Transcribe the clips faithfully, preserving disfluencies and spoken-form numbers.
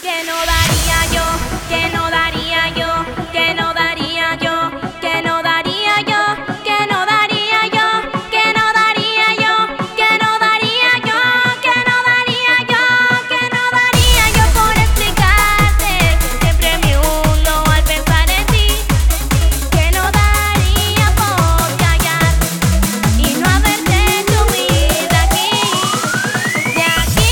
que no daría yo, que no daría yo, que no daría yo, que no daría yo, que no daría yo, que no daría yo, que no daría yo, que no daría yo, que no daría yo por explicarte que siempre me hundo al pensar en ti, que no daría por callar y no haberte hecho huir de aquí, de aquí.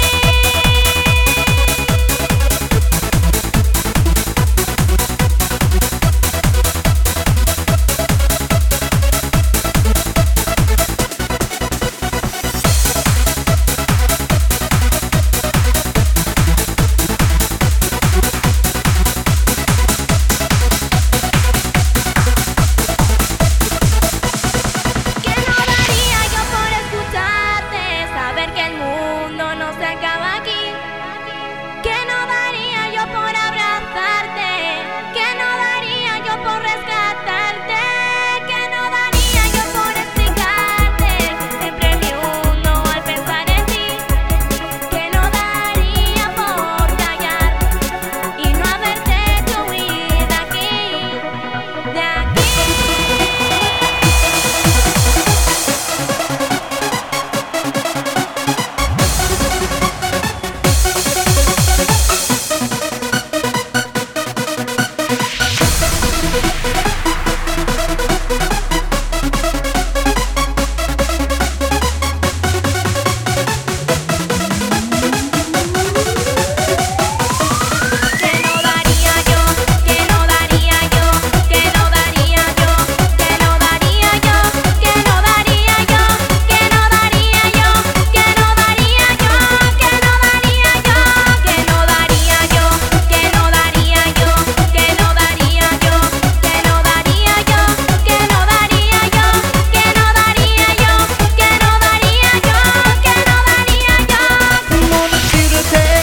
Que no daría yo por escucharte, saber que el mundo no se acaba aquí. Que no daría yo por abrazarte, que no daría yo por rescatarte, que no daría yo por explicarte que siempre me hundo al pensar en ti, que no daría por callar y no haberte hecho huir de aquí, de aquí. Que no daría yo, que no daría yo, que no daría yo, que no daría yo, que no daría yo, que no daría yo, que no daría yo, que no daría yo, que no daría yo, que no daría yo, que no daría yo, que no daría yo, que no daría yo, que no daría yo, que no daría yo, que no daría yo. Wanna see the day